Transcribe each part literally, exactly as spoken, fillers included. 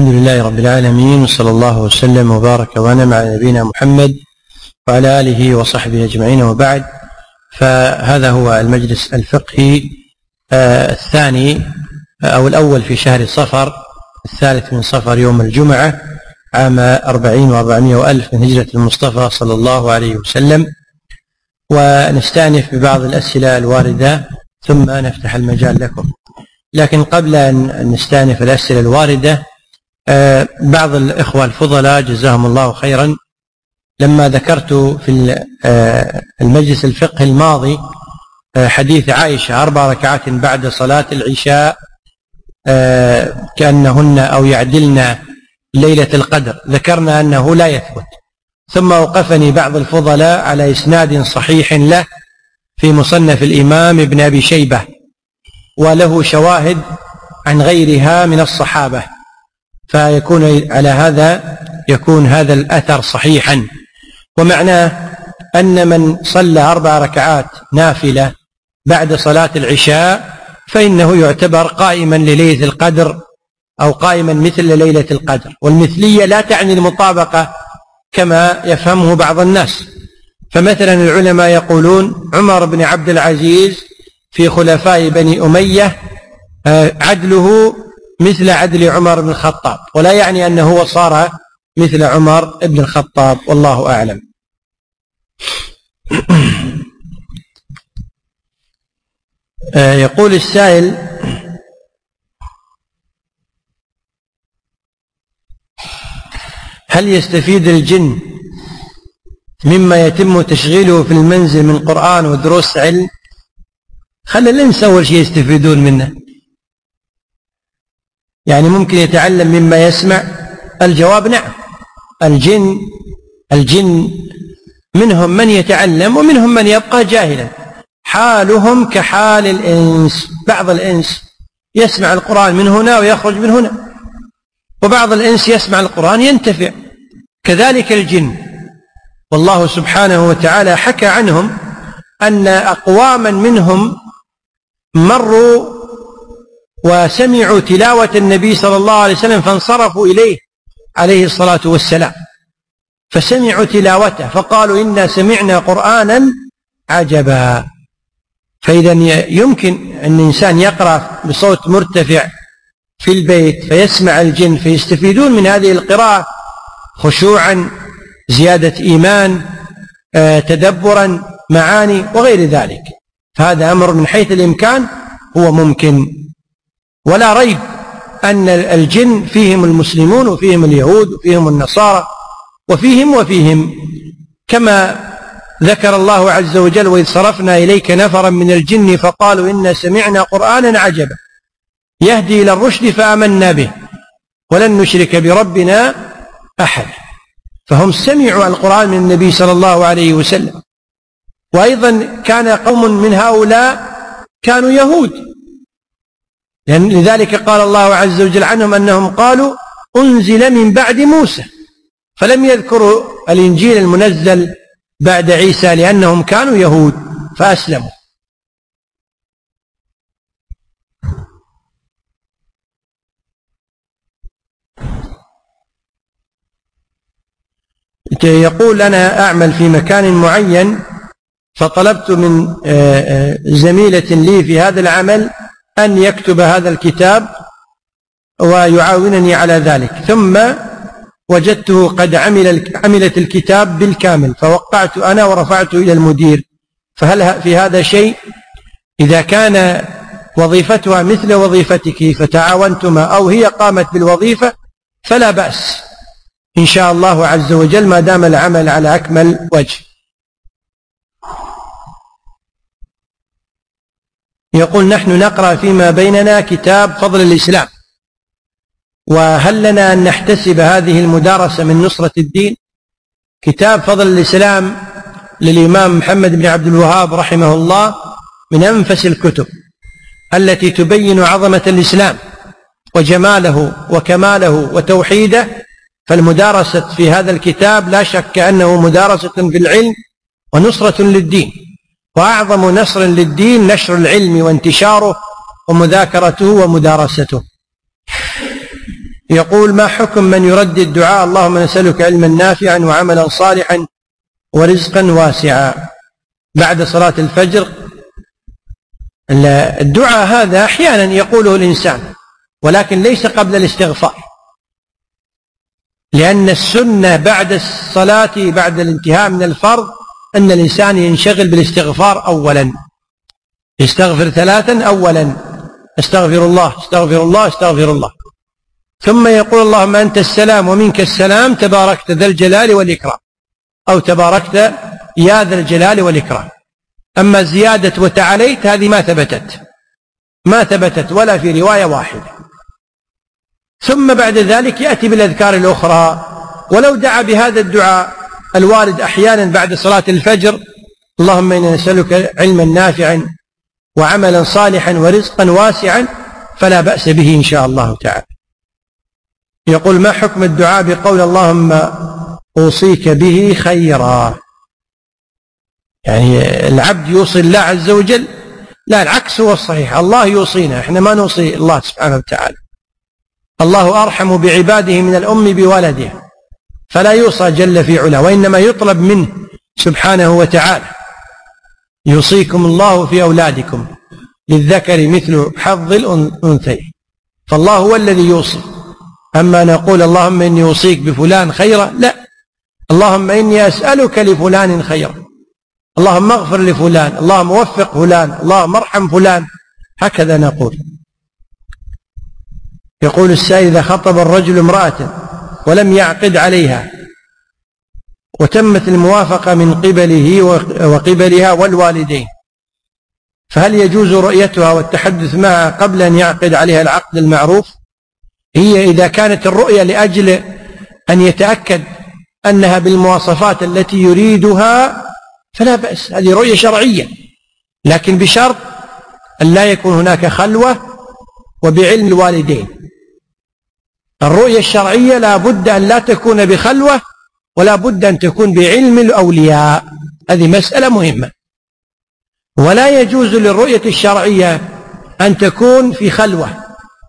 الحمد لله رب العالمين، وصلى الله وسلم وبارك وانعم على نبينا محمد وعلى آله وصحبه أجمعين، وبعد. فهذا هو المجلس الفقهي الثاني أو الأول في شهر صفر، الثالث من صفر يوم الجمعة عام أربعين وأربعمائة وألف من هجرة المصطفى صلى الله عليه وسلم. ونستأنف ببعض الأسئلة الواردة ثم نفتح المجال لكم. لكن قبل أن نستأنف الأسئلة الواردة، بعض الإخوة الفضلاء جزاهم الله خيرا لما ذكرت في المجلس الفقهي الماضي حديث عائشة أربع ركعات بعد صلاة العشاء كأنهن أو يعدلن ليلة القدر، ذكرنا أنه لا يثبت، ثم أوقفني بعض الفضلاء على إسناد صحيح له في مصنف الإمام ابن أبي شيبة، وله شواهد عن غيرها من الصحابة، فيكون على هذا يكون هذا الأثر صحيحا. ومعناه أن من صلى أربع ركعات نافلة بعد صلاة العشاء فإنه يعتبر قائما لليلة القدر أو قائما مثل ليلة القدر. والمثلية لا تعني المطابقة كما يفهمه بعض الناس. فمثلا العلماء يقولون عمر بن عبد العزيز في خلفاء بني أمية عدله مثل عدل عمر بن الخطاب، ولا يعني أنه هو صار مثل عمر بن الخطاب، والله أعلم. يقول السائل: هل يستفيد الجن مما يتم تشغيله في المنزل من قرآن ودروس علم؟ خلي الإنس أول شيء يستفيدون منه، يعني ممكن يتعلم مما يسمع. الجواب نعم، الجن الجن منهم من يتعلم ومنهم من يبقى جاهلا، حالهم كحال الإنس. بعض الإنس يسمع القرآن من هنا ويخرج من هنا، وبعض الإنس يسمع القرآن ينتفع، كذلك الجن. والله سبحانه وتعالى حكى عنهم أن أقواما منهم مروا وسمعوا تلاوة النبي صلى الله عليه وسلم فانصرفوا إليه عليه الصلاة والسلام، فسمعوا تلاوته فقالوا إنا سمعنا قرآنا عجبا. فإذا يمكن أن الإنسان يقرأ بصوت مرتفع في البيت فيسمع الجن فيستفيدون من هذه القراءة خشوعا، زيادة إيمان، تدبرا، معاني وغير ذلك. فهذا أمر من حيث الإمكان هو ممكن، ولا ريب أن الجن فيهم المسلمون وفيهم اليهود وفيهم النصارى وفيهم وفيهم، كما ذكر الله عز وجل: وإذ صرفنا إليك نفرا من الجن فقالوا إنا سمعنا قرآنا عجبا يهدي إلى الرشد فآمنا به ولن نشرك بربنا أحد. فهم سمعوا القرآن من النبي صلى الله عليه وسلم. وأيضا كان قوم من هؤلاء كانوا يهود، لذلك قال الله عز وجل عنهم أنهم قالوا أنزل من بعد موسى، فلم يذكروا الإنجيل المنزل بعد عيسى لأنهم كانوا يهود فأسلموا. يقول: أنا أعمل في مكان معين، فطلبت من زميلة لي في هذا العمل أن يكتب هذا الكتاب ويعاونني على ذلك، ثم وجدته قد عمل عملت الكتاب بالكامل، فوقعت أنا ورفعته إلى المدير، فهل في هذا شيء؟ إذا كان وظيفتها مثل وظيفتك فتعاونتما أو هي قامت بالوظيفة فلا بأس إن شاء الله عز وجل، ما دام العمل على أكمل وجه. يقول: نحن نقرأ فيما بيننا كتاب فضل الإسلام، وهل لنا أن نحتسب هذه المدارسة من نصرة الدين؟ كتاب فضل الإسلام للإمام محمد بن عبد الوهاب رحمه الله من أنفس الكتب التي تبين عظمة الإسلام وجماله وكماله وتوحيده. فالمدارسة في هذا الكتاب لا شك أنه مدارسة في العلم ونصرة للدين، وأعظم نصر للدين نشر العلم وانتشاره ومذاكرته ومدارسته. يقول: ما حكم من يردد الدعاء اللهم نسألك علما نافعا وعملا صالحا ورزقا واسعا بعد صلاة الفجر؟ الدعاء هذا أحيانا يقوله الإنسان، ولكن ليس قبل الاستغفار، لأن السنة بعد الصلاة بعد الانتهاء من الفرض أن الإنسان ينشغل بالاستغفار أولا، يستغفر ثلاثا أولا: استغفر الله استغفر الله استغفر الله، ثم يقول: اللهم أنت السلام ومنك السلام تباركت ذا الجلال والإكرام، أو تباركت يا ذا الجلال والإكرام. أما زيادة وتعاليت هذه ما ثبتت ما ثبتت ولا في رواية واحدة. ثم بعد ذلك يأتي بالأذكار الأخرى، ولو دعا بهذا الدعاء الوارد أحيانا بعد صلاة الفجر: اللهم إنا نسألك علما نافعا وعملا صالحا ورزقا واسعا، فلا بأس به إن شاء الله تعالى. يقول: ما حكم الدعاء بقول اللهم أوصيك به خيرا؟ يعني العبد يوصي الله عز وجل؟ لا، العكس هو الصحيح، الله يوصينا، احنا ما نوصي الله سبحانه وتعالى. الله أرحم بعباده من الأم بولده، فلا يوصى جل في علا، وإنما يطلب منه سبحانه وتعالى: يوصيكم الله في أولادكم للذكر مثل حظ الأنثيين. فالله هو الذي يوصي. أما نقول اللهم إني أوصيك بفلان خيرا، لا، اللهم إني أسألك لفلان خيرا، اللهم اغفر لفلان، اللهم وفق فلان، اللهم ارحم فلان، هكذا نقول. يقول السائل: إذا خطب الرجل امرأة ولم يعقد عليها وتمت الموافقة من قبله وقبلها والوالدين، فهل يجوز رؤيتها والتحدث معها قبل أن يعقد عليها العقد المعروف؟ هي إذا كانت الرؤية لأجل أن يتأكد أنها بالمواصفات التي يريدها فلا بأس، هذه رؤية شرعية، لكن بشرط أن لا يكون هناك خلوة وبعلم الوالدين. الرؤية الشرعية لا بد أن لا تكون بخلوة ولا بد أن تكون بعلم الأولياء، هذه مسألة مهمة. ولا يجوز للرؤية الشرعية أن تكون في خلوة،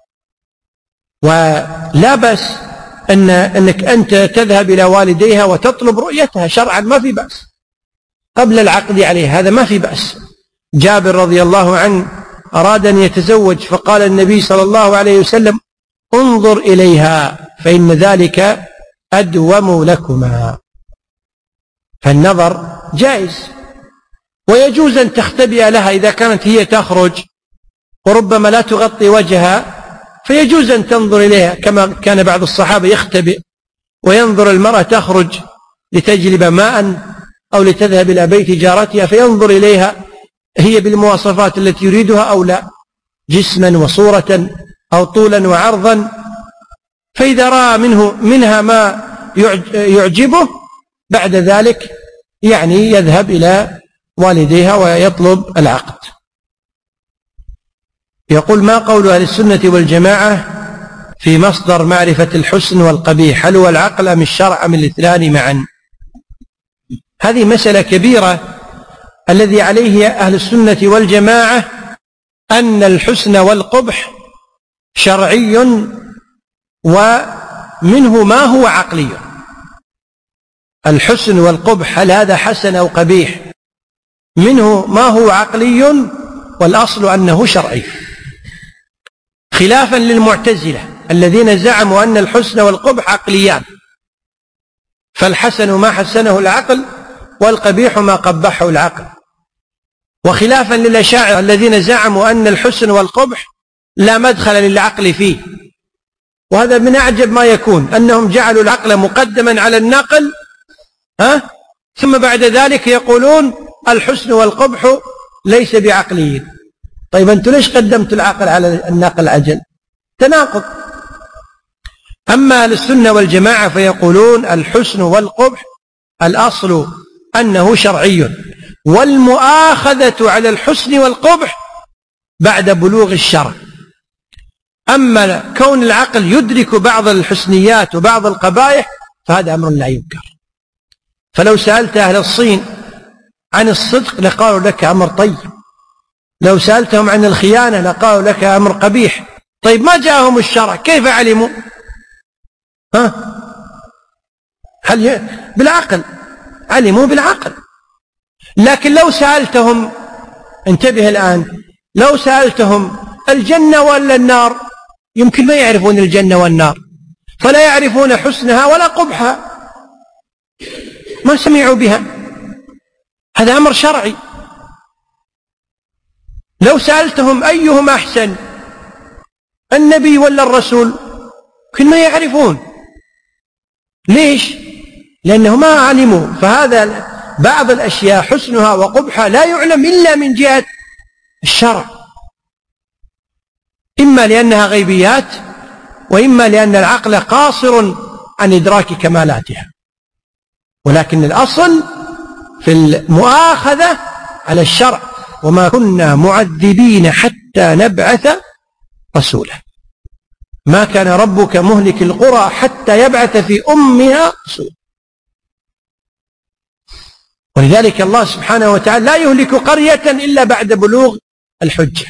ولا بأس أن أنك أنت تذهب إلى والديها وتطلب رؤيتها شرعا، ما في بأس قبل العقد عليه، هذا ما في بأس. جابر رضي الله عنه أراد أن يتزوج، فقال النبي صلى الله عليه وسلم: انظر إليها فإن ذلك أدوم لكما. فالنظر جائز، ويجوز أن تختبئ لها إذا كانت هي تخرج وربما لا تغطي وجهها، فيجوز أن تنظر إليها، كما كان بعض الصحابة يختبئ وينظر المرأة تخرج لتجلب ماء أو لتذهب إلى بيت جارتها، فينظر إليها هي بالمواصفات التي يريدها أو لا، جسما وصورة أو طولا وعرضا، فإذا رأى منه منها ما يعجبه بعد ذلك يعني يذهب إلى والديها ويطلب العقد. يقول: ما قول أهل السنة والجماعة في مصدر معرفة الحسن والقبيح؟ هل هو العقل أم الشرع أم الاثنان معا؟ هذه مسألة كبيرة. الذي عليه أهل السنة والجماعة أن الحسن والقبح شرعي، ومنه ما هو عقلي. الحسن والقبح هل هذا حسن أو قبيح؟ منه ما هو عقلي، والأصل أنه شرعي، خلافا للمعتزلة الذين زعموا أن الحسن والقبح عقليان، فالحسن ما حسنه العقل والقبيح ما قبحه العقل، وخلافا للأشاعرة الذين زعموا أن الحسن والقبح لا مدخل للعقل فيه. وهذا من أعجب ما يكون، أنهم جعلوا العقل مقدما على النقل، ها؟ ثم بعد ذلك يقولون الحسن والقبح ليس بعقليين. طيب أنتم ليش قدمت العقل على النقل عجل؟ تناقض. أما أهل السنة والجماعة فيقولون الحسن والقبح الأصل أنه شرعي، والمؤاخذة على الحسن والقبح بعد بلوغ الشرع. أما كون العقل يدرك بعض الحسنيات وبعض القبائح فهذا أمر لا ينكر. فلو سألت أهل الصين عن الصدق لقالوا لك أمر طيب، لو سألتهم عن الخيانة لقالوا لك أمر قبيح. طيب ما جاءهم الشرع كيف علموا؟ ها؟ هل ي... بالعقل، علموا بالعقل. لكن لو سألتهم، انتبه الآن، لو سألتهم الجنة ولا النار، يمكن ما يعرفون الجنة والنار، فلا يعرفون حسنها ولا قبحها، ما سمعوا بها. هذا أمر شرعي. لو سألتهم أيهما أحسن، النبي ولا الرسول، يمكن ما يعرفون. ليش؟ لأنه ما علموا. فهذا بعض الأشياء حسنها وقبحها لا يعلم إلا من جهة الشرع، إما لأنها غيبيات، وإما لأن العقل قاصر عن إدراك كمالاتها. ولكن الأصل في المؤاخذة على الشرع: وما كنا معذبين حتى نبعث رسولا. ما كان ربك مهلك القرى حتى يبعث في أمها رسولا. ولذلك الله سبحانه وتعالى لا يهلك قرية إلا بعد بلوغ الحجة.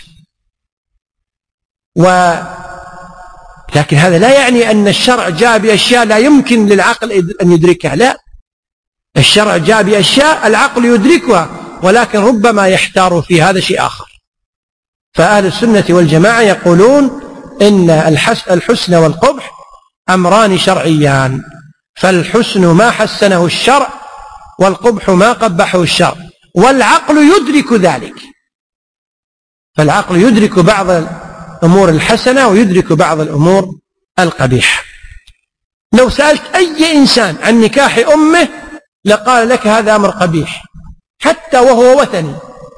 و... لكن هذا لا يعني أن الشرع جاء بأشياء لا يمكن للعقل أن يدركها، لا، الشرع جاء بأشياء العقل يدركها، ولكن ربما يحتار في هذا شيء آخر. فأهل السنة والجماعة يقولون إن الحسن والقبح أمران شرعيان، فالحسن ما حسنه الشرع، والقبح ما قبحه الشرع، والعقل يدرك ذلك. فالعقل يدرك بعض الأمور الحسنة ويدرك بعض الأمور القبيحة. لو سألت أي إنسان عن نكاح أمه لقال لك هذا أمر قبيح، حتى وهو وثني.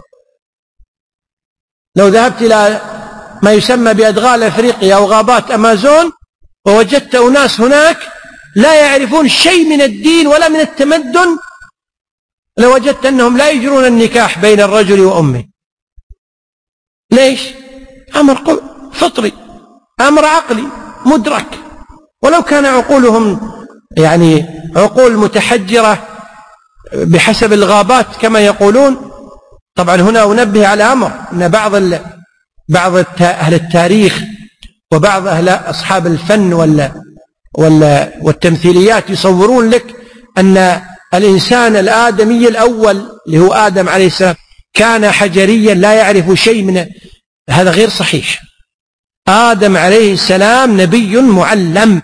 لو ذهبت إلى ما يسمى بأدغال أفريقيا أو غابات أمازون ووجدت أناس هناك لا يعرفون شيء من الدين ولا من التمدن، لوجدت أنهم لا يجرون النكاح بين الرجل وأمه. ليش؟ أمر فطري، أمر عقلي مدرك. ولو كان عقولهم يعني عقول متحجرة بحسب الغابات كما يقولون. طبعا هنا أنبه على أمر، أن بعض بعض أهل التاريخ وبعض أهل أصحاب الفن ولا ولا والتمثيليات يصورون لك أن الإنسان الآدمي الأول اللي هو آدم عليه السلام كان حجريا لا يعرف شيء من هذا. غير صحيح. آدم عليه السلام نبي معلم،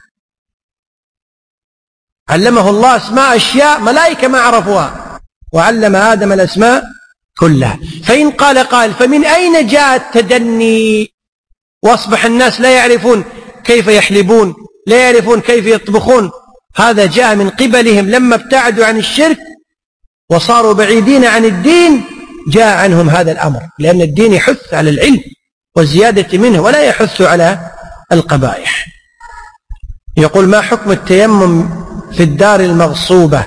علمه الله أسماء أشياء ملائكة ما عرفوها، وعلم آدم الأسماء كلها. فإن قال قائل فمن أين جاء التدني وأصبح الناس لا يعرفون كيف يحلبون، لا يعرفون كيف يطبخون؟ هذا جاء من قبلهم لما ابتعدوا عن الشرك وصاروا بعيدين عن الدين، جاء عنهم هذا الأمر، لأن الدين يحث على العلم والزيادة منه ولا يحث على القبائح. يقول: ما حكم التيمم في الدار المغصوبة؟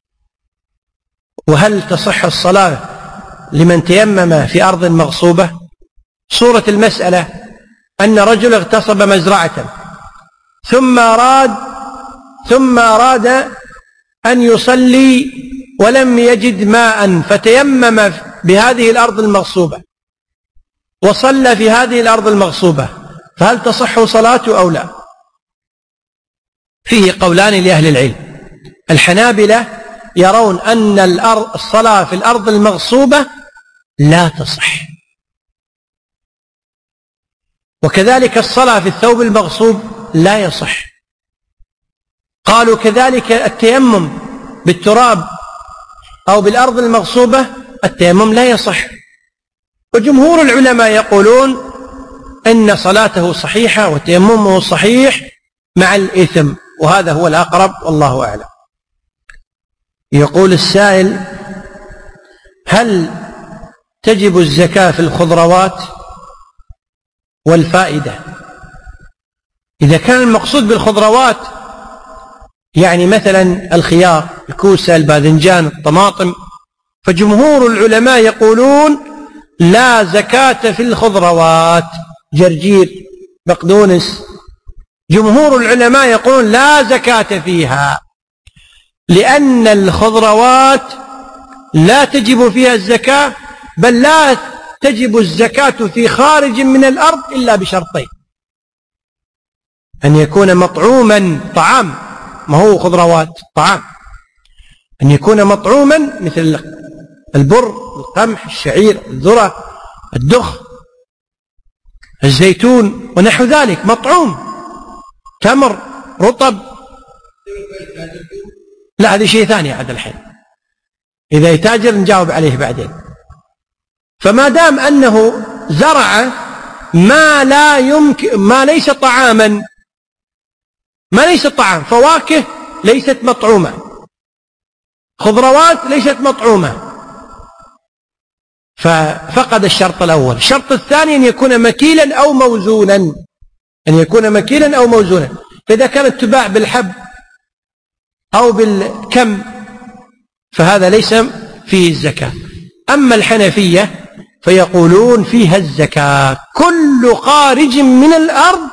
وهل تصح الصلاة لمن تيمم في أرض مغصوبة؟ صورة المسألة أن رجل اغتصب مزرعة ثم أراد ثم أراد أن يصلي ولم يجد ماء، فتيمم بهذه الأرض المغصوبة وصلى في هذه الأرض المغصوبة، فهل تصح صلاته أو لا؟ فيه قولان لأهل العلم. الحنابلة يرون أن الصلاة في الأرض المغصوبة لا تصح، وكذلك الصلاة في الثوب المغصوب لا يصح. قالوا كذلك التيمم بالتراب أو بالأرض المغصوبة التيمم لا يصح. وجمهور العلماء يقولون إن صلاته صحيحة وتيممه صحيح مع الإثم، وهذا هو الأقرب والله أعلم. يقول السائل: هل تجب الزكاة في الخضروات والفائدة؟ إذا كان المقصود بالخضروات يعني مثلا الخيار، الكوسة، الباذنجان، الطماطم، فجمهور العلماء يقولون لا زكاة في الخضروات. جرجير، بقدونس، جمهور العلماء يقولون لا زكاة فيها، لأن الخضروات لا تجب فيها الزكاة، بل لا تجب الزكاة في خارج من الأرض إلا بشرطين: أن يكون مطعوما طعام ما هو خضروات طعام، أن يكون مطعوما مثل البر، القمح، الشعير، الذرة، الدخ، الزيتون ونحو ذلك، مطعوم، تمر، رطب. لا، هذا شيء ثاني عاد الحين، إذا يتاجر نجاوب عليه بعدين. فما دام أنه زرع ما لا يمكن، ما ليس طعاما، ما ليس طعام، فواكه ليست مطعومة، خضروات ليست مطعومة، ففقد الشرط الأول. الشرط الثاني أن يكون مكيلا أو موزونا، أن يكون مكيلا أو موزونا. فإذا كانت تباع بالحب أو بالكم فهذا ليس فيه الزكاة. أما الحنفية فيقولون فيها الزكاة، كل خارج من الأرض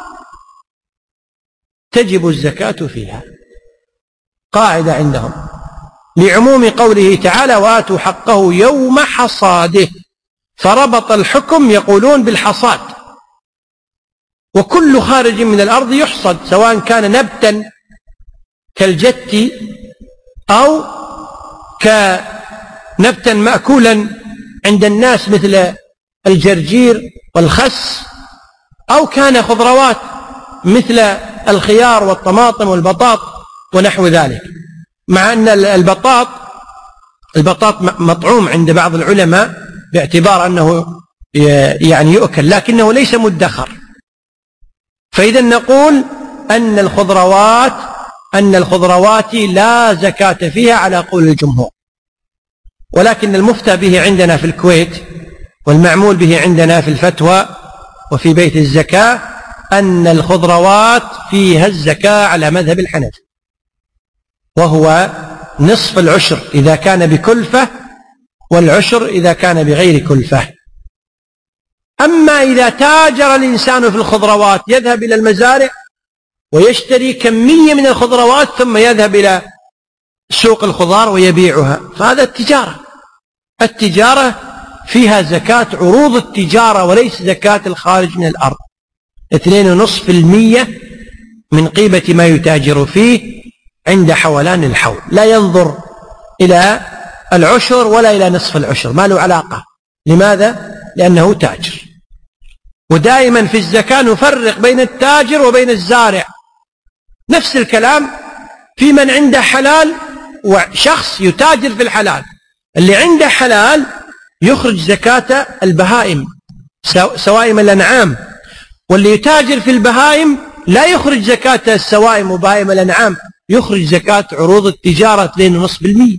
تجب الزكاة فيها، قاعدة عندهم، لعموم قوله تعالى وآتوا حقه يوم حصاده، فربط الحكم يقولون بالحصاد، وكل خارج من الأرض يحصد، سواء كان نبتا كالجت أو كنبتا مأكولا عند الناس مثل الجرجير والخس، أو كان خضروات مثل الخيار والطماطم والبطاط ونحو ذلك. مع أن البطاط البطاط مطعوم عند بعض العلماء باعتبار أنه يعني يؤكل، لكنه ليس مدخر. فإذا نقول أن الخضروات أن الخضروات لا زكاة فيها على قول الجمهور، ولكن المفتى به عندنا في الكويت والمعمول به عندنا في الفتوى وفي بيت الزكاة أن الخضروات فيها الزكاة على مذهب الحنفي، وهو نصف العشر إذا كان بكلفة، والعشر إذا كان بغير كلفة. أما إذا تاجر الإنسان في الخضروات، يذهب إلى المزارع ويشتري كمية من الخضروات ثم يذهب إلى سوق الخضار ويبيعها، فهذا التجارة. التجارة فيها زكاة عروض التجارة وليس زكاة الخارج من الأرض. اثنين ونصف في المية من قيمة ما يتاجر فيه عند حولان الحول، لا ينظر إلى العشر ولا إلى نصف العشر، ما له علاقة. لماذا؟ لأنه تاجر. ودائما في الزكاة نفرق بين التاجر وبين الزارع. نفس الكلام في من عنده حلال وشخص يتاجر في الحلال. اللي عنده حلال يخرج زكاة البهائم سوائم الأنعام، واللي يتاجر في البهائم لا يخرج زكاة السوائم وبهائم الأنعام، يخرج زكاة عروض التجارة اثنين ونصف بالمئة.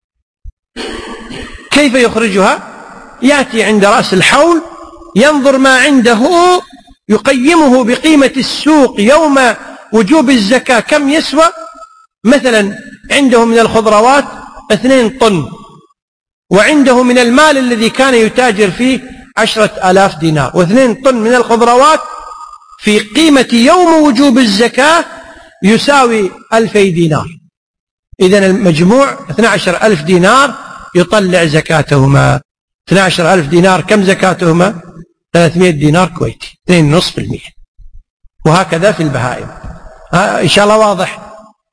كيف يخرجها؟ يأتي عند رأس الحول ينظر ما عنده يقيمه بقيمة السوق يوم وجوب الزكاة كم يسوى. مثلا عنده من الخضروات اثنين طن، وعنده من المال الذي كان يتاجر فيه عشرة آلاف دينار، واثنين طن من الخضروات في قيمة يوم وجوب الزكاة يساوي ألفي دينار. إذن المجموع اثني عشر ألف دينار يطلع زكاتهما. اثني عشر ألف دينار كم زكاتهما؟ ثلاثمائة دينار كويتي، اثنين ونصف بالمئة. وهكذا في البهائم. إن شاء الله واضح.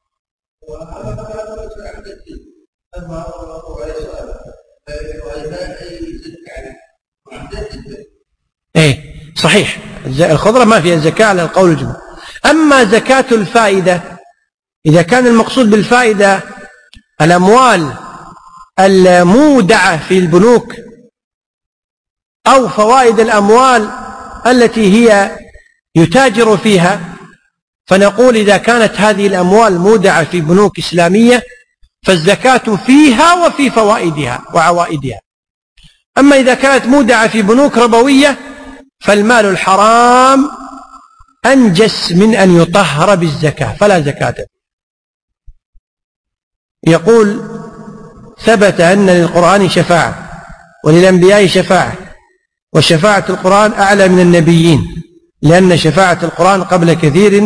ايه صحيح، الخضرة ما فيها زكاة على القول الجمهور. أما زكاة الفائدة، إذا كان المقصود بالفائدة الأموال المودعة في البنوك أو فوائد الأموال التي هي يتاجر فيها، فنقول إذا كانت هذه الأموال مودعة في بنوك إسلامية فالزكاة فيها وفي فوائدها وعوائدها. أما إذا كانت مودعة في بنوك ربوية فالمال الحرام أنجس من أن يطهر بالزكاة فلا زكاة. يقول ثبت أن للقرآن شفاعة وللأنبياء شفاعة، وشفاعة القرآن أعلى من النبيين، لأن شفاعة القرآن قبل كثير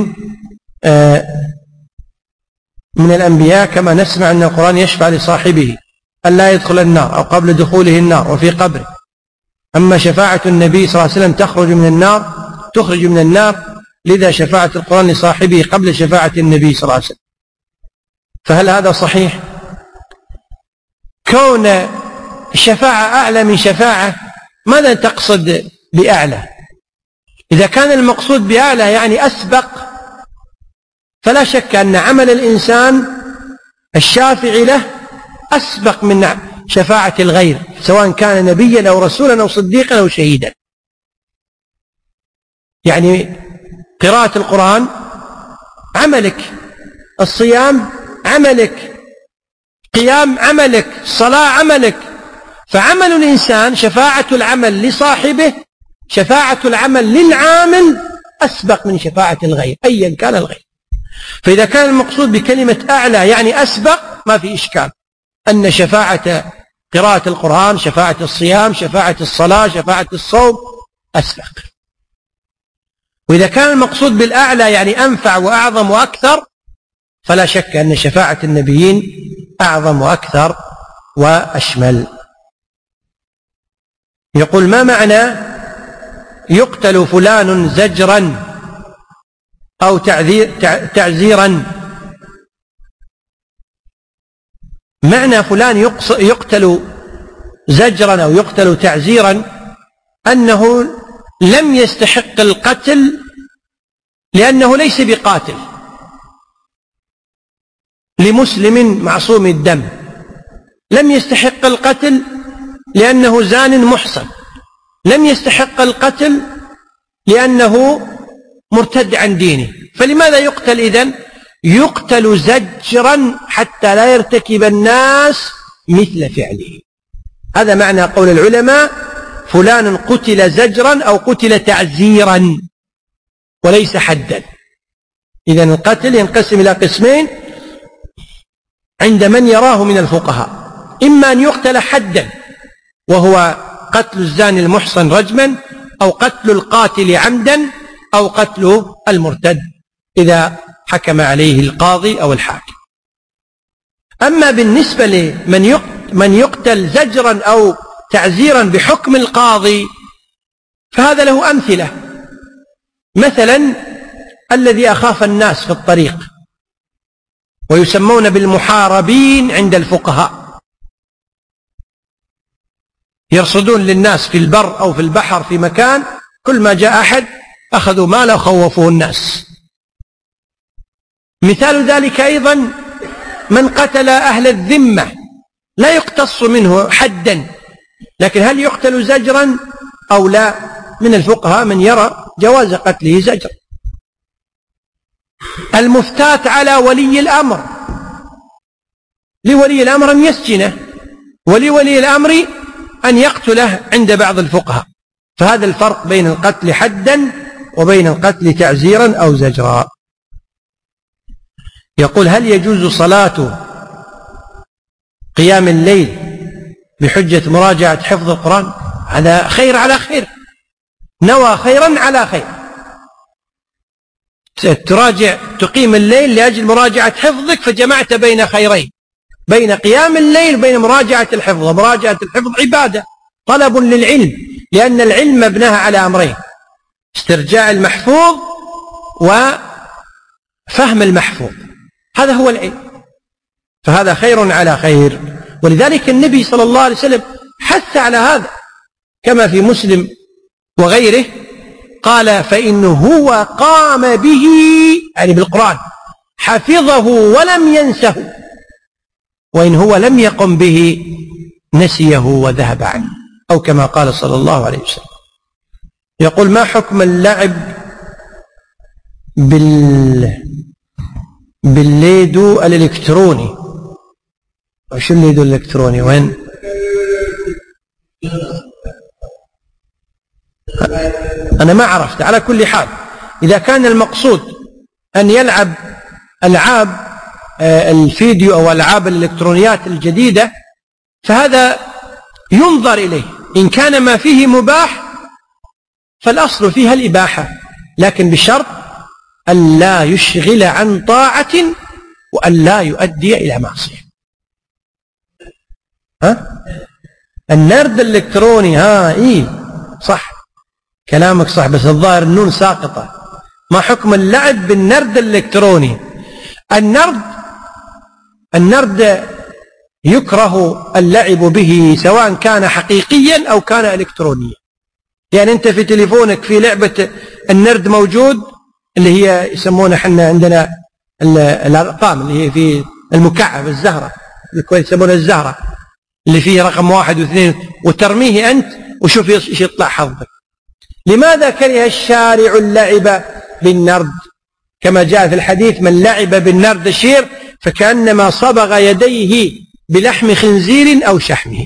من الأنبياء، كما نسمع أن القرآن يشفع لصاحبه أن لا يدخل النار أو قبل دخوله النار وفي قبره. أما شفاعة النبي صلى الله عليه وسلم تخرج من النار تخرج من النار، لذا شفاعة القرآن لصاحبه قبل شفاعة النبي صلى الله عليه وسلم. فهل هذا صحيح؟ كون الشفاعة أعلى من شفاعة، ماذا تقصد بأعلى؟ إذا كان المقصود بأعلى يعني أسبق، فلا شك أن عمل الإنسان الشافع له أسبق من شفاعة الغير، سواء كان نبيا أو رسولا أو صديقا أو شهيدا. يعني قراءة القرآن عملك، الصيام عملك، قيام عملك، الصلاة عملك. فعمل الإنسان، شفاعة العمل لصاحبه، شفاعة العمل للعامل أسبق من شفاعة الغير أيا كان الغير. فإذا كان المقصود بكلمة أعلى يعني أسبق، ما في إشكال أن شفاعة قراءة القرآن، شفاعة الصيام، شفاعة الصلاة، شفاعة الصوم أسبق. وإذا كان المقصود بالأعلى يعني أنفع وأعظم وأكثر، فلا شك أن شفاعة النبيين أعظم وأكثر وأشمل. يقول: ما معنى يقتل فلان زجرا أو تعزيرا؟ معنى فلان يقتل زجرا أو يقتل تعزيرا أنه لم يستحق القتل لأنه ليس بقاتل لمسلم معصوم الدم، لم يستحق القتل لأنه زان محصن، لم يستحق القتل لأنه مرتد عن دينه. فلماذا يقتل إذن؟ يقتل زجرا حتى لا يرتكب الناس مثل فعله. هذا معنى قول العلماء: فلان قتل زجرا أو قتل تعزيرا، وليس حدا. إذن القتل ينقسم إلى قسمين عند من يراه من الفقهاء: إما أن يقتل حدا وهو قتل الزاني المحصن رجما، أو قتل القاتل عمدا، أو قتل المرتد إذا حكم عليه القاضي أو الحاكم. أما بالنسبة لمن من يقتل زجرا أو تعزيرا بحكم القاضي، فهذا له أمثلة. مثلا الذي أخاف الناس في الطريق، ويسمون بالمحاربين عند الفقهاء، يرصدون للناس في البر أو في البحر في مكان، كل ما جاء أحد أخذوا ماله وخوفوه الناس. مثال ذلك أيضا من قتل أهل الذمة، لا يقتص منه حدا، لكن هل يقتل زجرا أو لا؟ من الفقهاء من يرى جواز قتله زجرا. المفتات على ولي الأمر، لولي الأمر أن يسجنه، ولولي الأمر أن يقتله عند بعض الفقهاء. فهذا الفرق بين القتل حدا وبين القتل تعزيرا أو زجرا. يقول: هل يجوز صلاة قيام الليل بحجة مراجعة حفظ القرآن؟ هذا خير على خير، نوى خيرا على خير. تراجع تقيم الليل لأجل مراجعة حفظك، فجمعت بين خيرين، بين قيام الليل وبين مراجعة الحفظ. ومراجعة الحفظ عبادة، طلب للعلم، لأن العلم مبناها على أمرين: استرجاع المحفوظ وفهم المحفوظ، هذا هو العلم. فهذا خير على خير. ولذلك النبي صلى الله عليه وسلم حث على هذا، كما في مسلم وغيره قال: فإنه هو قام به، يعني بالقرآن، حفظه ولم ينسه، وإن هو لم يقم به نسيه وذهب عنه، أو كما قال صلى الله عليه وسلم. يقول: ما حكم اللعب بال بالليدو الإلكتروني؟ وشو الليدو الإلكتروني؟ وين؟ أنا ما عرفت. على كل حال، إذا كان المقصود أن يلعب ألعاب الفيديو أو ألعاب الإلكترونيات الجديدة، فهذا ينظر إليه. إن كان ما فيه مباح فالأصل فيها الإباحة، لكن بشرط أن لا يشغل عن طاعة وأن لا يؤدي إلى معصية. ها؟ النرد الإلكتروني، ها إيه صح، كلامك صح، بس الظاهر النون ساقطة. ما حكم اللعب بالنرد الإلكتروني؟ النرد النرد يكره اللعب به سواء كان حقيقيا أو كان إلكترونيا. يعني أنت في تليفونك في لعبة النرد موجود، اللي هي يسمونها حنا عندنا الأرقام، اللي هي في المكعب الزهرة، يسمونها الزهرة، اللي فيه رقم واحد واثنين، وترميه أنت وشوف ايش يطلع حظك. لماذا كره الشارع اللعب بالنرد؟ كما جاء في الحديث: من لعب بالنرد شير فكأنما صبغ يديه بلحم خنزير أو شحمه.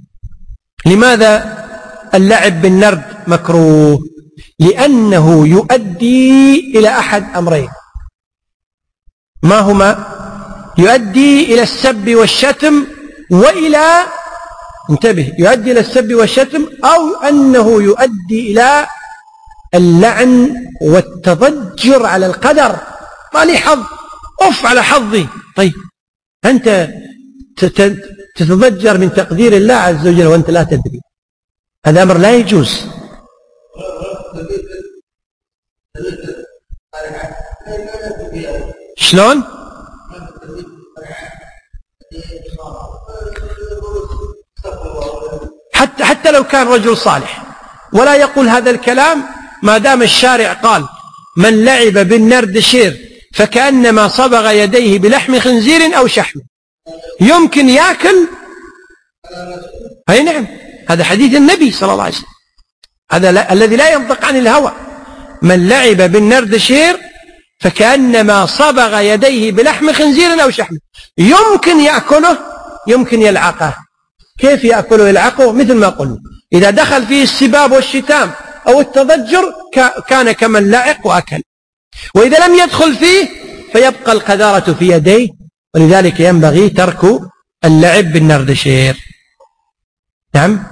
لماذا اللعب بالنرد مكروه؟ لأنه يؤدي إلى أحد أمرين. ما هما؟ يؤدي إلى السب والشتم، وإلى انتبه يؤدي إلى السب والشتم، أو أنه يؤدي إلى اللعن والتضجر على القدر. ما لي حظ، أف على حظي. طيب أنت تتضجر من تقدير الله عز وجل وأنت لا تدري، هذا أمر لا يجوز. شلون؟ حتى, حتى لو كان رجل صالح ولا يقول هذا الكلام، ما دام الشارع قال: من لعب بالنرد شير فكأنما صبغ يديه بلحم خنزير أو شحم، يمكن يأكل. أي نعم، هذا حديث النبي صلى الله عليه وسلم، هذا لا الذي لا ينطق عن الهوى. من لعب بالنرد شير فكأنما صبغ يديه بلحم خنزير أو شحم، يمكن يأكله يمكن يلعقه. كيف يأكله يلعقه؟ مثل ما قلنا، إذا دخل فيه السباب والشتام أو التضجر كان كمن لعق وأكل، وإذا لم يدخل فيه فيبقى القذارة في يديه. ولذلك ينبغي ترك اللعب بالنردشير. نعم.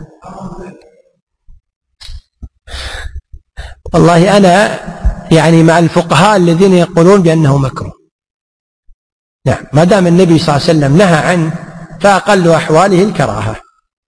والله أنا يعني مع الفقهاء الذين يقولون بأنه مكروه. نعم، ما دام النبي صلى الله عليه وسلم نهى عنه فأقل أحواله الكراهة.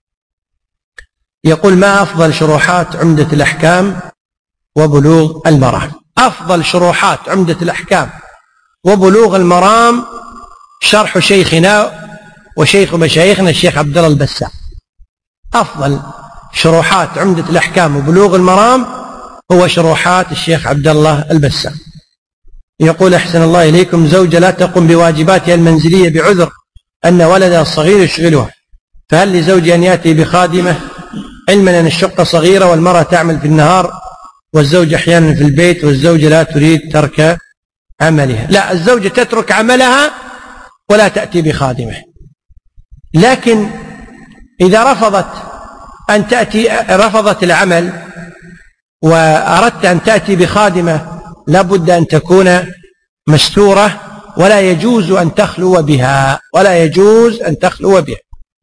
يقول: ما أفضل شروحات عمدة الأحكام وبلوغ المرام؟ أفضل شروحات عمدة الأحكام وبلوغ المرام شرح شيخنا وشيخ مشايخنا الشيخ عبد الله البسام. أفضل شروحات عمدة الأحكام وبلوغ المرام هو شروحات الشيخ عبد الله البسام. يقول: أحسن الله إليكم، زوجة لا تقوم بواجباتها المنزلية بعذر أن ولدها الصغير يشغلها، فهل لزوجها أن يأتي بخادمة، علما أن الشقة صغيرة والمرأة تعمل في النهار والزوج أحيانا في البيت والزوجة لا تريد ترك عملها؟ لا، الزوجة تترك عملها ولا تأتي بخادمة، لكن إذا رفضت أن تأتي رفضت العمل وأردت أن تأتي بخادمة لابد أن تكون مستورة، ولا يجوز أن تخلو بها ولا يجوز أن تخلو بها.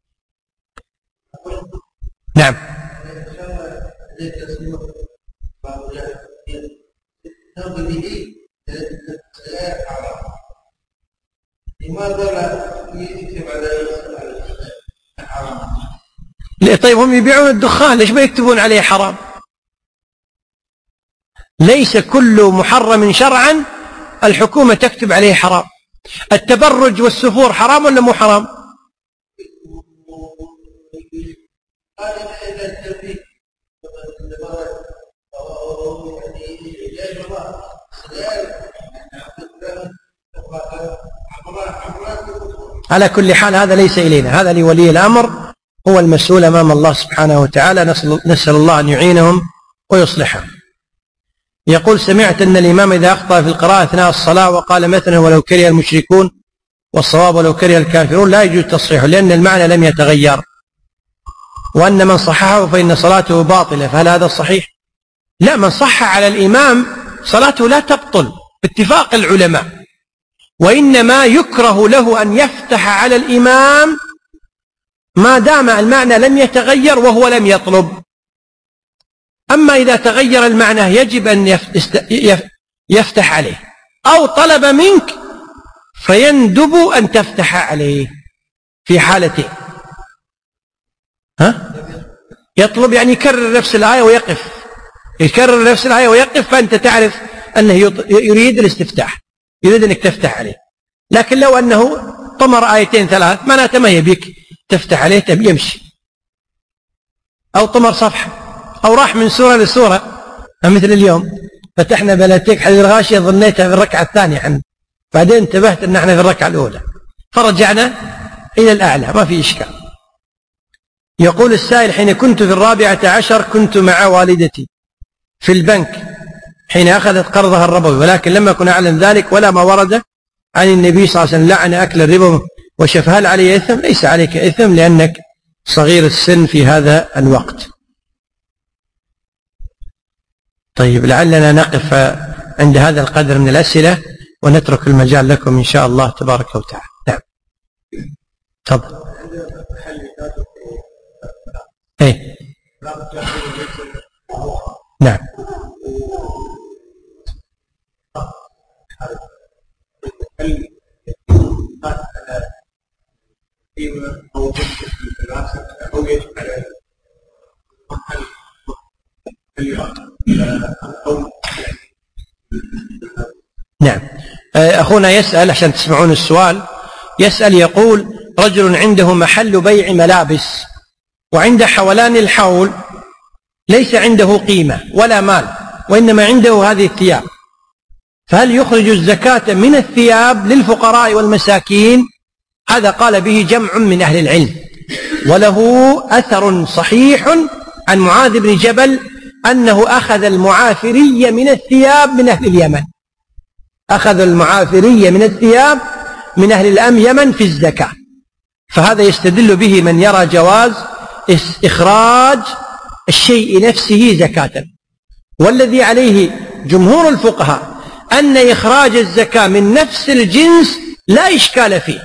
نعم. طيب هم يبيعون الدخان، ليش ما يكتبون عليه حرام؟ ليس كل محرم شرعا الحكومة تكتب عليه حرام. التبرج والسفور حرام ولا مو حرام؟ على كل حال هذا ليس إلينا، هذا لولي الأمر، هو المسؤول أمام الله سبحانه وتعالى، نسأل الله أن يعينهم ويصلحهم. يقول: سمعت أن الإمام إذا أخطأ في القراءة أثناء الصلاة وقال مثلا ولو كره المشركون، والصواب ولو كره الكافرون، لا يجوز تصحيحه لأن المعنى لم يتغير، وأن من صححه فإن صلاته باطلة، فهل هذا الصحيح؟ لا، من صح على الإمام صلاته لا تبطل باتفاق العلماء، وإنما يكره له أن يفتح على الإمام ما دام المعنى لم يتغير وهو لم يطلب. أما إذا تغير المعنى يجب أن يفتح عليه، أو طلب منك فيندب أن تفتح عليه في حالتين. ها؟ يطلب يعني يكرر نفس الآية ويقف، يكرر نفس الآية ويقف، فأنت تعرف أنه يريد الاستفتاح، يريد أنك تفتح عليه. لكن لو أنه طمر آيتين ثلاث معناته ما يبيك تفتح عليه تبي يمشي، أو طمر صفحة، أو راح من سورة لسورة. مثل اليوم فتحنا بلاتيك حديث الغاشية ظنيتها في الركعة الثانية عنه، بعدين انتبهت أن احنا في الركعة الأولى فرجعنا إلى الأعلى، ما في إشكال. يقول السائل: حين كنت في الرابعة عشر كنت مع والدتي في البنك حين أخذت قرضها الربوي، ولكن لم أكن أعلم ذلك ولا ما ورد عن النبي صلى الله عليه وسلم لعن أكل الربا وشف. هل علي إثم؟ ليس عليك إثم لأنك صغير السن في هذا الوقت. طيب، لعلنا نقف عند هذا القدر من الأسئلة ونترك المجال لكم إن شاء الله تبارك وتعالى. نعم، تفضل. ايه نعم. نعم، أخونا يسأل عشان تسمعون السؤال، يسأل يقول: رجل عنده محل بيع ملابس وعند حولان الحول ليس عنده قيمة ولا مال وإنما عنده هذه الثياب، فهل يخرج الزكاة من الثياب للفقراء والمساكين؟ هذا قال به جمع من أهل العلم، وله أثر صحيح عن معاذ بن جبل أنه أخذ المعافري من الثياب من أهل اليمن، أخذ المعافري من الثياب من أهل اليمن في الزكاة، فهذا يستدل به من يرى جواز إخراج الشيء نفسه زكاة. والذي عليه جمهور الفقهاء أن إخراج الزكاة من نفس الجنس لا إشكال فيه،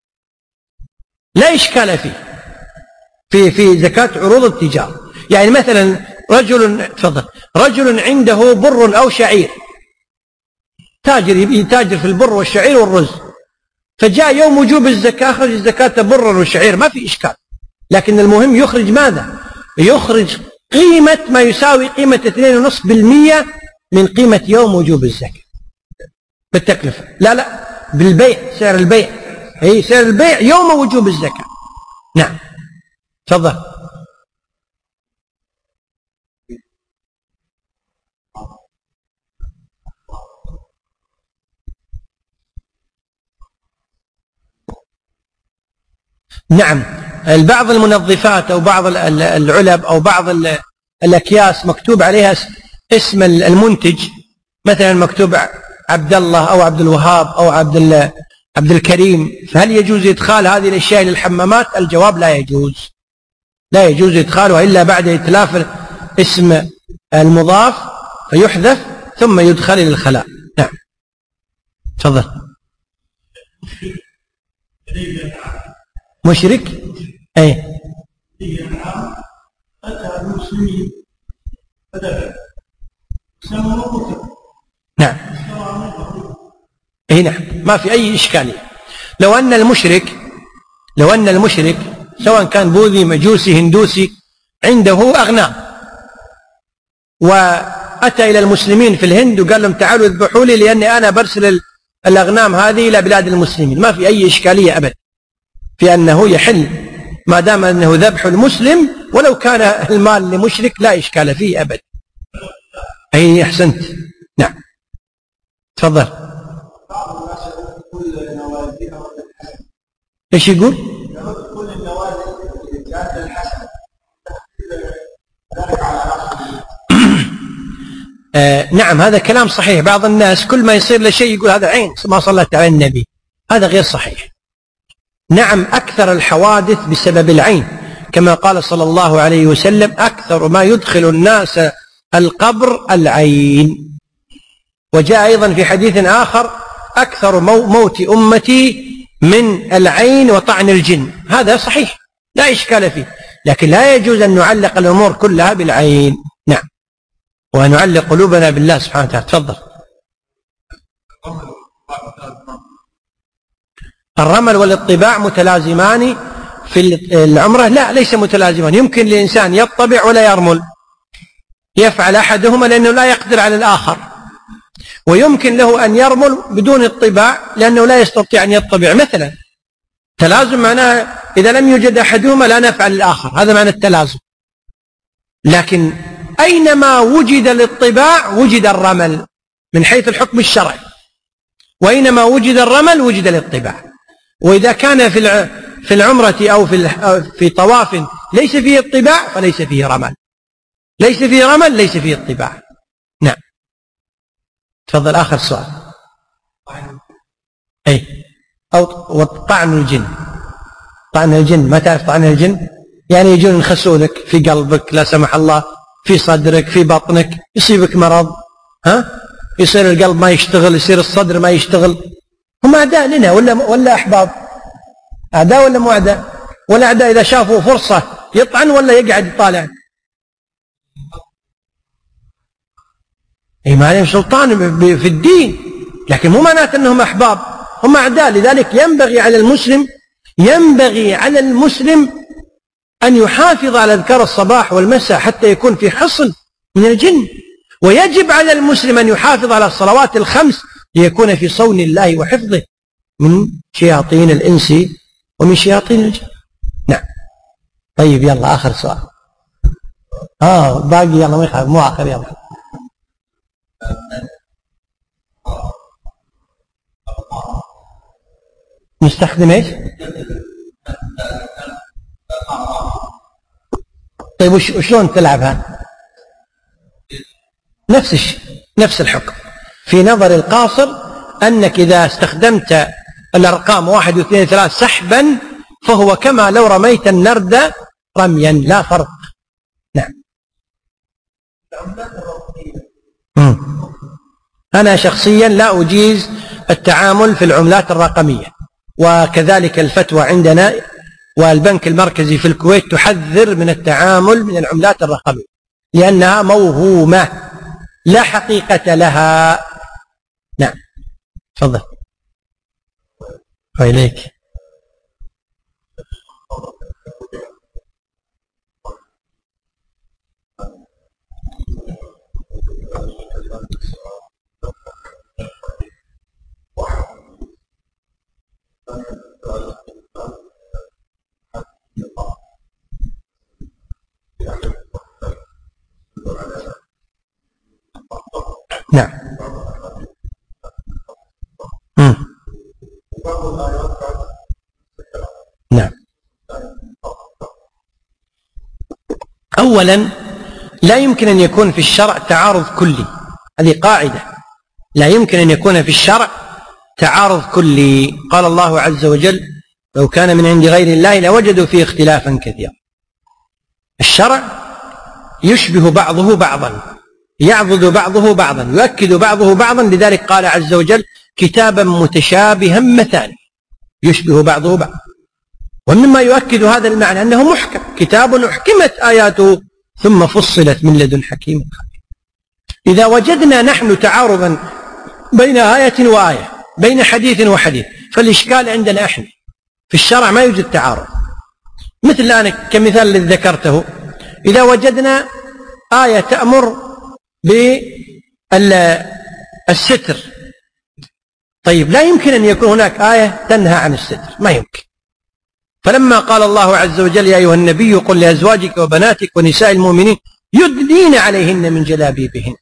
لا إشكال فيه في في زكاة عروض التجارة. يعني مثلا رجل تفضل رجل عنده بر أو شعير، تاجر يتاجر في البر والشعير والرز، فجاء يوم وجوب الزكاة أخرج الزكاة برا وشعير، ما في إشكال، لكن المهم يخرج ماذا؟ يخرج قيمة ما يساوي قيمة اثنين ونصف بالمية من قيمة يوم وجوب الزكاة بالتكلفة. لا لا بالبيع، سعر البيع، أي سعر البيع يوم وجوب الزكاة. نعم، تفضل. نعم، بعض المنظفات أو بعض العلب أو بعض الأكياس مكتوب عليها اسم المنتج، مثلا مكتوب عبد الله أو عبد الوهاب أو عبد عبد الكريم، فهل يجوز إدخال هذه الأشياء للحمامات؟ الجواب لا يجوز، لا يجوز إدخالها إلا بعد إتلاف اسم المضاف فيحذف ثم يدخل للخلاء. نعم، تفضل. مشرك؟ أي نعم، أي نعم، ما في أي إشكالية. لو أن المشرك لو أن المشرك سواء كان بوذي مجوسي هندوسي عنده أغنام وأتى إلى المسلمين في الهند وقال لهم تعالوا اذبحوا لي لأني أنا برسل الأغنام هذه إلى بلاد المسلمين، ما في أي إشكالية أبدا في أنه يحل ما دام أنه ذبح المسلم، ولو كان المال لمشرك لا إشكال فيه أبدا. أي أحسنت. نعم، تفضل. إيش يقول؟ آه نعم، هذا كلام صحيح. بعض الناس كل ما يصير له شيء يقول هذا عين ما صلت على النبي، هذا غير صحيح. نعم، أكثر الحوادث بسبب العين، كما قال صلى الله عليه وسلم: أكثر ما يدخل الناس القبر العين. وجاء أيضا في حديث آخر: أكثر موت أمتي من العين وطعن الجن. هذا صحيح لا إشكال فيه، لكن لا يجوز أن نعلق الأمور كلها بالعين. نعم، ونعلق قلوبنا بالله سبحانه وتعالى. تفضل. الرمل والاطباع متلازمان في العمرة؟ لا، ليس متلازمان. يمكن للإنسان يطبع ولا يرمل، يفعل أحدهما لأنه لا يقدر على الآخر، ويمكن له أن يرمل بدون الطباع لأنه لا يستطيع أن يطبع. مثلا تلازم معناه إذا لم يوجد أحدهما لا نفع للآخر، هذا معنى التلازم. لكن أينما وجد الاطباع وجد الرمل من حيث الحكم الشرعي، وأينما وجد الرمل وجد الاطباع. وإذا كان في في العمرة أو في في طواف ليس فيه اطباع فليس فيه رمل، ليس فيه رمل ليس فيه اطباع. نعم. تفضل آخر سؤال. أي أو طعن الجن. طعن الجن، ما تعرف طعن الجن؟ يعني يجون يخسونك في قلبك لا سمح الله، في صدرك، في بطنك، يصيبك مرض، ها؟ يصير القلب ما يشتغل، يصير الصدر ما يشتغل. هم أعداء لنا ولا ولا أحباب؟ أعداء ولا مو أعداء؟ ولا أعداء إذا شافوا فرصة يطعن ولا يقعد يطالع؟ أي ما عليهم سلطان في الدين، لكن مو معناته أنهم أحباب، هم أعداء. لذلك ينبغي على المسلم ينبغي على المسلم أن يحافظ على أذكار الصباح والمساء حتى يكون في حصن من الجن، ويجب على المسلم أن يحافظ على الصلوات الخمس ليكون في صون الله وحفظه من شياطين الإنس ومن شياطين الجن. نعم. طيب يلا آخر سؤال. آه باقي يلا ما يخاف، مو آخر يلا. نستخدم ايش؟ طيب وشلون تلعبها؟ نفس الشيء، نفس الحكم. في نظر القاصر أنك إذا استخدمت الأرقام واحد واثنين ثلاث سحبا فهو كما لو رميت النرد رميا، لا فرق. نعم. أنا شخصيا لا أجيز التعامل في العملات الرقمية، وكذلك الفتوى عندنا والبنك المركزي في الكويت تحذر من التعامل من العملات الرقمية لأنها موهومة لا حقيقة لها. نعم. تفضل. وإليك. نعم. مم. نعم. أولا لا يمكن أن يكون في الشرع تعارض كلي، هذه قاعدة، لا يمكن أن يكون في الشرع تعارض كلي. قال الله عز وجل: لو كان من عند غير الله لوجدوا فيه اختلافا كثيرا. الشرع يشبه بعضه بعضا، يعضد بعضه بعضا، يؤكد بعضه بعضا، لذلك قال عز وجل: كتابا متشابها مثاني، يشبه بعضه بعضا. ومما يؤكد هذا المعنى أنه محكم، كتاب أحكمت آياته ثم فصلت من لدن حكيم خبير. إذا وجدنا نحن تعارضا بين آية وآية، بين حديث وحديث، فالإشكال عندنا إحنا. في الشرع ما يوجد تعارض. مثل الآن كمثال الذي ذكرته، إذا وجدنا آية تأمر بالستر، طيب لا يمكن أن يكون هناك آية تنهى عن الستر، ما يمكن. فلما قال الله عز وجل: يا أيها النبي قل لأزواجك وبناتك ونساء المؤمنين يدنين عليهن من جلابيبهن،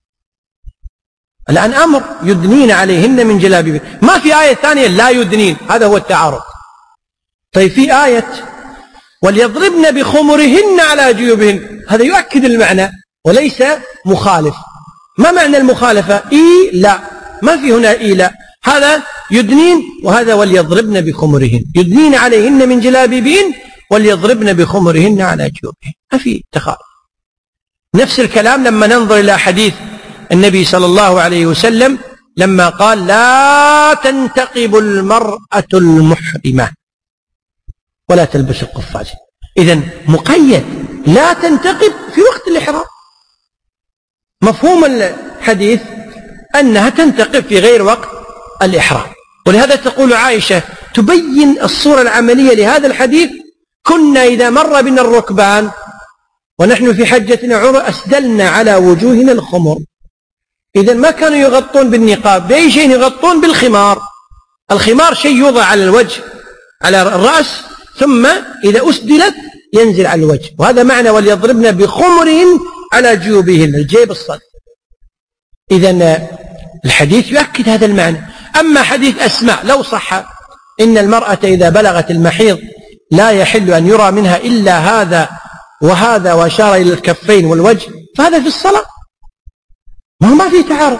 الآن أمر يدنين عليهن من جلابيبهن، ما في آية ثانية لا يدنين، هذا هو التعارض. طيب في آية وليضربن بخمرهن على جيوبهن، هذا يؤكد المعنى وليس مخالف. ما معنى المخالفة؟ إي لا، ما في هنا إي لا، هذا يدنين وهذا وليضربن بخمرهن، يدنين عليهن من جلابيبهن وليضربن بخمرهن على جيوبهن، ما في تخالف. نفس الكلام لما ننظر إلى حديث النبي صلى الله عليه وسلم لما قال: لا تنتقب المرأة المحرمة ولا تلبس القفاز. إذن مقيد، لا تنتقب في وقت الإحرام. مفهوم الحديث أنها تنتقب في غير وقت الإحرام. ولهذا تقول عائشة تبين الصورة العملية لهذا الحديث: كنا إذا مر بنا الركبان ونحن في حجتنا عمرة أسدلنا على وجوهنا الخمر. إذن ما كانوا يغطون بالنقاب، بأي شيء يغطون؟ بالخمار. الخمار شيء يوضع على الوجه على الرأس، ثم إذا أسدلت ينزل على الوجه. وهذا معنى وليضربن بخمرهن على جيوبهن، الجيب الصدر. إذن الحديث يؤكد هذا المعنى. أما حديث أسماء لو صح إن المرأة إذا بلغت المحيض لا يحل أن يرى منها إلا هذا وهذا، وأشار إلى الكفين والوجه، فهذا في الصلاة ما هو ما فيه تعارض.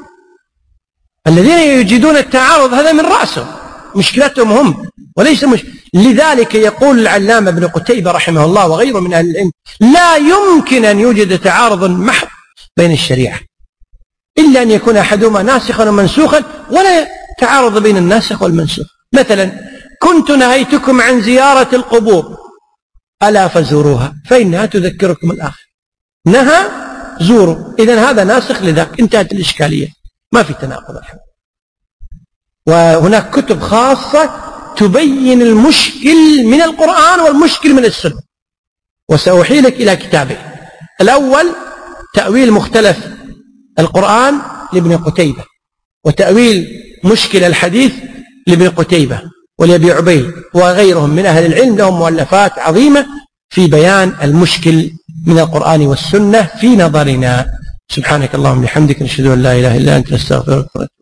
الذين يجدون التعارض هذا من رأسهم، مشكلتهم هم وليس مش. لذلك يقول العلامة ابن قتيبة رحمه الله وغيره من أهل العلم: لا يمكن أن يوجد تعارض محض بين الشريعة إلا أن يكون أحدهما ناسخا ومنسوخا، ولا تعارض بين الناسخ والمنسوخ. مثلا: كنت نهيتكم عن زيارة القبور ألا فزوروها فإنها تذكركم الآخر. نهى زوروا، إذن هذا ناسخ لذاك، انتهت الإشكالية، ما في تناقض الحمد. وهناك كتب خاصة تبين المشكل من القرآن والمشكل من السنة، وسأحيلك إلى كتابين. الأول تأويل مختلف القرآن لابن قتيبة، وتأويل مشكل الحديث لابن قتيبة ولأبي عبيد وغيرهم من أهل العلم، لهم مؤلفات عظيمة في بيان المشكل من القرآن والسنة في نظرنا. سبحانك اللهم وبحمدك، نشهد أن لا إله إلا أنت، نستغفرك.